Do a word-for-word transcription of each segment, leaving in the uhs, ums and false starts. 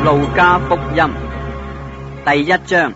路加福音第一章。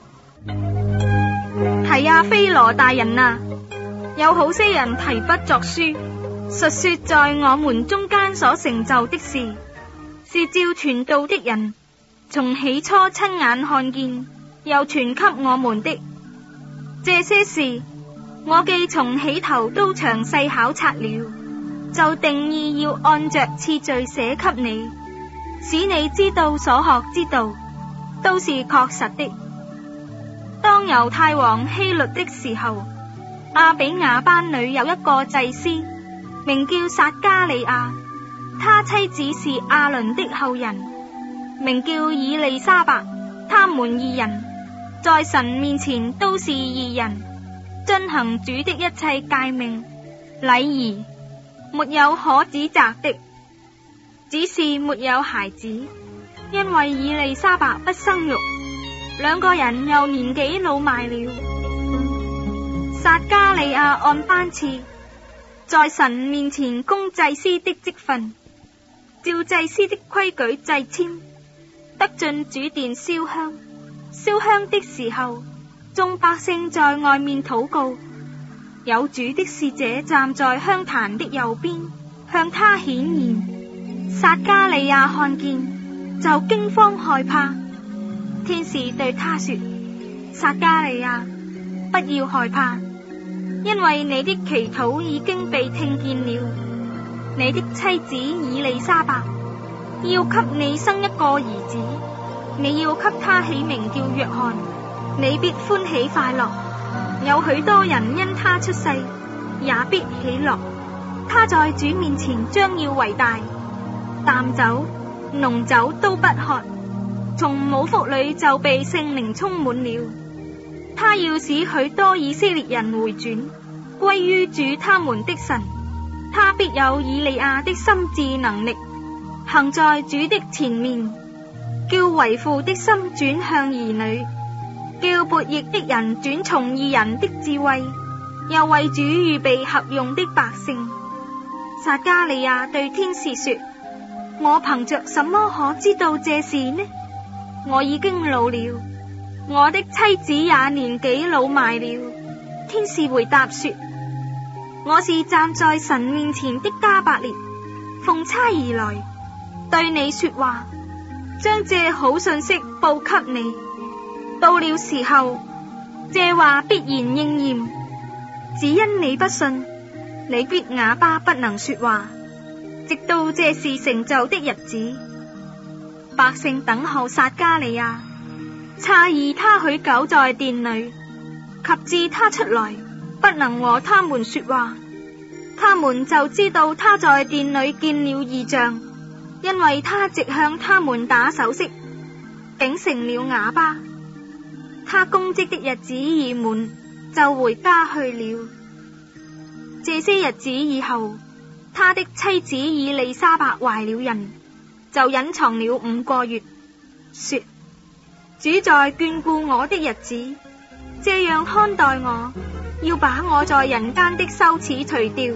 係啊，菲羅大人啊，有好些人提筆作書，述說在我們中間所成就的事，是照傳道的人從起初親眼看見，又傳給我們的。這些事我既從起頭都詳細考察了，就定意要按着次序寫給你，使你知道所學之道都是確實的。當猶太王希律的時候，亞比雅班裏有一個祭司，名叫撒加利亞，他妻子是亞倫的後人，名叫以利沙伯。他們二人在神面前都是義人，遵行主的一切誡命禮儀，沒有可指責的，只是沒有孩子，因為以利沙伯不生育，兩個人又年紀老邁了。撒加利亞按班次在神面前供祭司的職分，照祭司的規矩祭籤，得進主殿燒香。燒香的時候，眾百姓在外面禱告，有主的使者站在香壇的右邊，向他顯現。撒加利亞看見，就驚慌害怕。天使對他說：撒加利亞，不要害怕，因為你的祈禱已經被聽見了。你的妻子以利沙伯要給你生一個兒子，你要給他起名叫約翰。你必歡喜快樂，有許多人因他出世也必喜樂。他在主面前將要為大，淡酒濃酒都不喝，從母腹裏就被聖靈充滿了。他要使許多以色列人回轉歸於主他們的神。他必有以利亞的心志能力，行在主的前面，叫為父的心轉向兒女，叫悖逆的人轉從義人的智慧，又為主預備合用的百姓。撒加利亞對天使說：我憑着什麼可知道這事呢？我已經老了，我的妻子也年紀老邁了。天使回答說：我是站在神面前的加百列，奉差而來，對你說話，將這好信息報給你。到了時候，這話必然應驗，只因你不信，你必啞巴不能說話，直到這事成就的日子。百姓等候撒加利亞，詫異他許久在殿裏，及至他出來，不能和他們說話，他們就知道他在殿裏見了異象，因為他直向他們打手勢，竟成了啞巴。他公職的日子已滿，就回家去了。這些日子以後，他的妻子以利沙伯懷了孕，就隱藏了五個月，說：主在眷顧我的日子，這樣看待我，要把我在人間的羞恥除掉。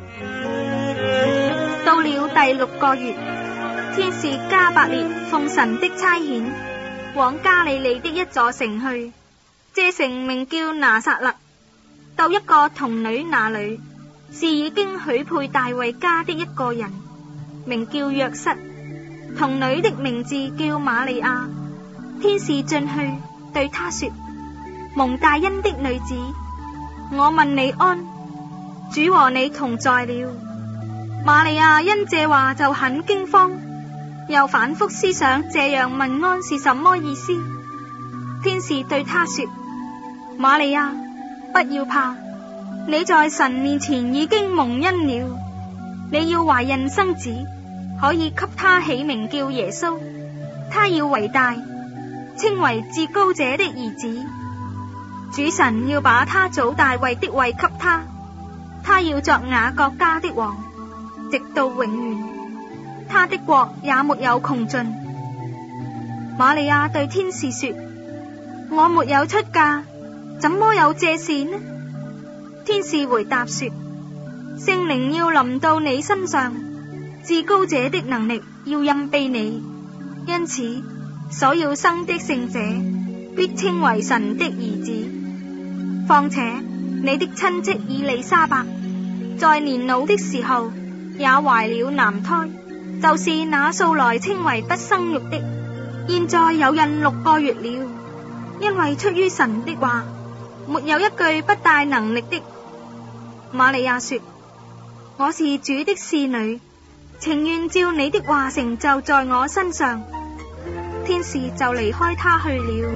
到了第六個月，天使加百列奉神的差遣，往加利利的一座城去，這城名叫拿撒勒，到一個童女那裏，是已經許配大衛家的一個人，名叫約瑟。童女的名字叫瑪利亞。天使進去對她說：蒙大恩的女子，我問你安，主和你同在了。瑪利亞因這話就很驚慌，又反覆思想這樣問安是什麼意思。天使對她說：瑪利亞，不要怕，你在神面前已經蒙恩了，你要懷孕生子，可以給他起名叫耶穌。他要為大，稱為至高者的兒子。主神要把他祖大衛的位給他，他要作雅各家的王，直到永遠，他的國也沒有窮盡。瑪利亞對天使說：我沒有出嫁，怎麼有這事呢？天使回答說：聖靈要臨到你身上，至高者的能力要蔭庇你， 因此所要生的聖者必稱為神的兒子。況且你的親戚以利沙伯在年老的時候也懷了男胎，就是那素來稱為不生育的，現在有孕六個月了。因為出於神的話，沒有一句不帶能力的。瑪利亞說：我是主的使女，情願照你的話成就在我身上。天使就離開她去了。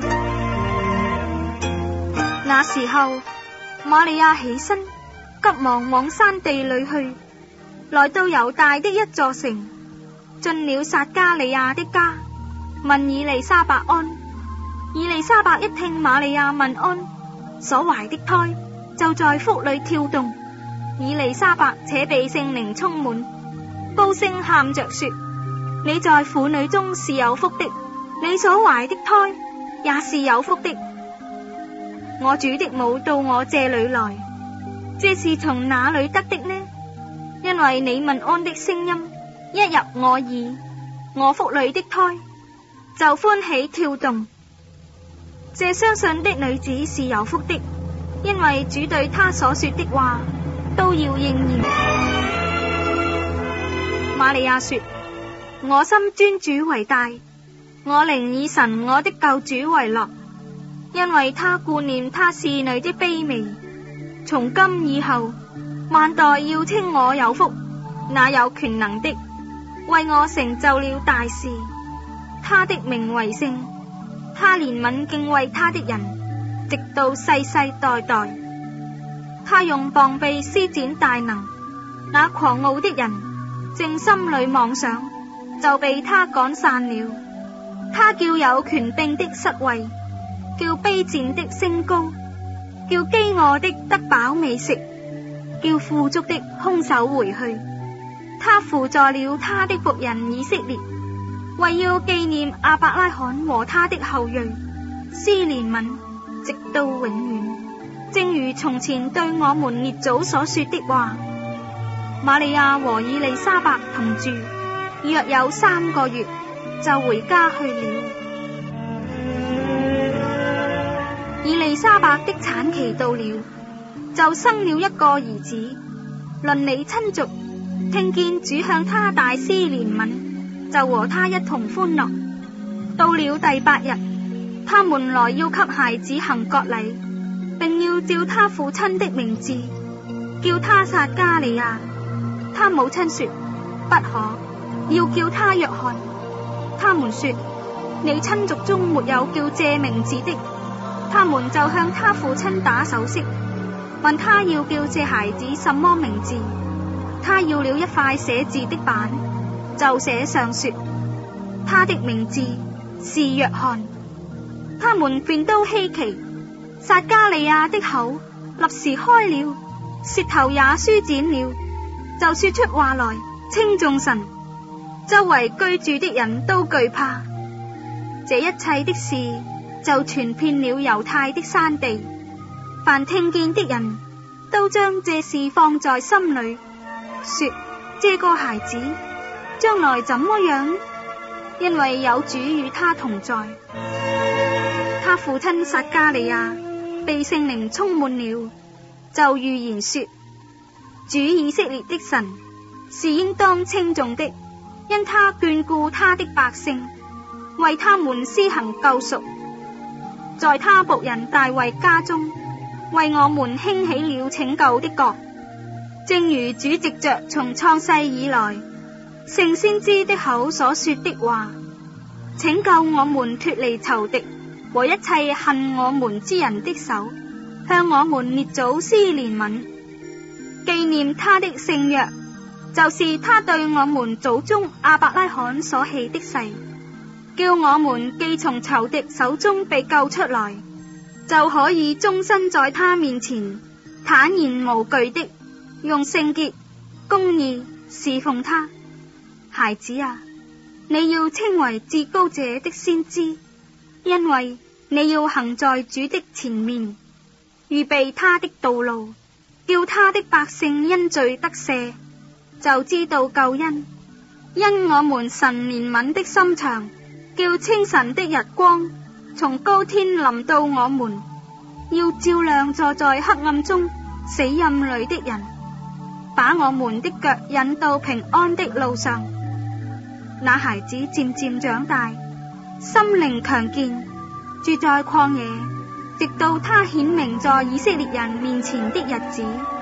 那時候瑪利亞起身，急忙往山地裏去，來到猶大的一座城，進了撒加利亞的家，問以利沙伯安。以利沙伯一聽瑪利亞問安，所懷的胎就在腹裏跳動。以利沙伯且被聖靈充滿，高聲喊着說：你在婦女中是有福的，你所懷的胎也是有福的。我主的母到我這裏來，這是從哪裏得的呢？因為你問安的聲音一入我耳，我腹裏的胎就歡喜跳動。這相信的女子是有福的，因為主對她所說的話都要應驗。瑪利亞說：我心尊主為大，我靈以神我的救主為樂，因為他顧念他侍女的卑微。從今以後，萬代要稱我有福，那有權能的為我成就了大事。他的名為聖，他憐憫敬畏他的人，直到世世代代。他用膀臂施展大能，那狂傲的人正心裏妄想，就被他趕散了。他叫有權柄的失位，叫卑賤的升高，叫飢餓的得飽美食，叫富足的空手回去。他扶助了他的僕人以色列，為要紀念亞伯拉罕和他的後裔，施憐憫直到永遠，正如從前對我們列祖所說的話。瑪利亞和以利沙伯同住約有三個月，就回家去了。以利沙伯的產期到了，就生了一個兒子。鄰里親族聽見主向他大施憐憫，就和他一同歡樂。到了第八日，他們來要給孩子行割禮，並要照他父親的名字叫他撒加利亞。他母親說：不可，要叫他約翰。他們說：你親族中沒有叫這名字的。他們就向他父親打手勢，問他要叫這孩子什麼名字。他要了一塊寫字的板，就寫上說：他的名字是約翰。他們便都稀奇。撒加利亞的口立時開了，舌頭也舒展了，就說出話來，稱頌神。周圍居住的人都懼怕。這一切的事就傳遍了猶太的山地，凡聽見的人都將這事放在心裏，說：這個孩子將來怎麼樣？因為有主與他同在。他父親撒加利亞被聖靈充滿了，就預言說：主以色列的神是應當稱頌的，因他眷顧他的百姓，為他們施行救贖。在他僕人大衛家中，為我們興起了拯救的國，正如主藉着從創世以來聖先知的口所說的話，拯救我們脫離仇敵和一切恨我們之人的手，向我們列祖施憐憫，紀念他的聖約，就是他對我們祖宗亞伯拉罕所起的誓，叫我們既從仇敵手中被救出來，就可以終身在他面前坦然無懼的用聖潔公義侍奉他。孩子啊，你要稱為至高者的先知，因為你要行在主的前面，預備他的道路，叫他的百姓因罪得赦，就知道救恩。因我們神憐憫的心腸叫清晨的日光從高天臨到我們，要照亮坐在黑暗中死蔭裏的人，把我們的腳引到平安的路上。那孩子漸漸長大，心靈強健，住在曠野，直到他顯明在以色列人面前的日子。